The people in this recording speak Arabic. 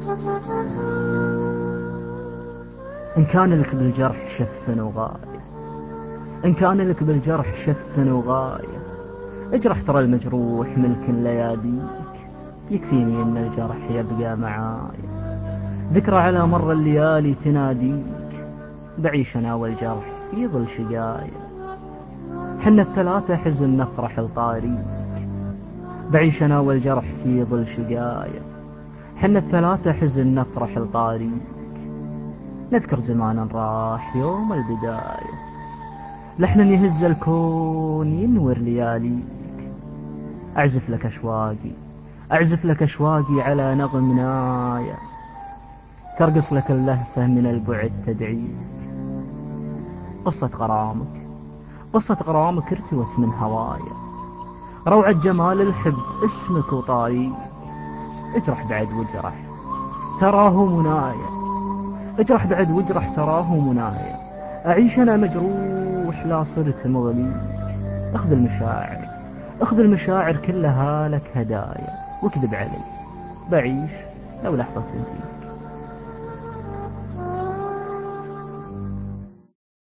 إن كان لك بالجرح شف وغاية، إن كان لك بالجرح شف وغاية، اجرح ترى المجروح ملك لياديك، يكفيني إن الجرح يبقى معايا، ذكرى على مر الليالي تناديك، بعيش أنا والجرح في ظل شقايا، حنا الثلاثة حزن نفرح لطاريك، بعيش أنا والجرح في ظل شقايا، حنا الثلاثة حزن نفرح لطاريك، نذكر زمانا راح يوم البداية، لحنا يهز الكون ينور لياليك، أعزف لك أشواقي، أعزف لك أشواقي على نغم نايا، ترقص لك اللهفة من البعد تدعيك، قصة غرامك، قصة غرامك ارتوت من هوايا، روعة جمال الحب اسمك وطاريك، اجرح بعد وجرح تراه منايا، اجرح بعد وجرح تراه منايا، أعيش أنا مجروح لا صرت مغليك، اخذ المشاعر، اخذ المشاعر كلها لك هدايا، واكذب علي بعيش لو لحظة فيك.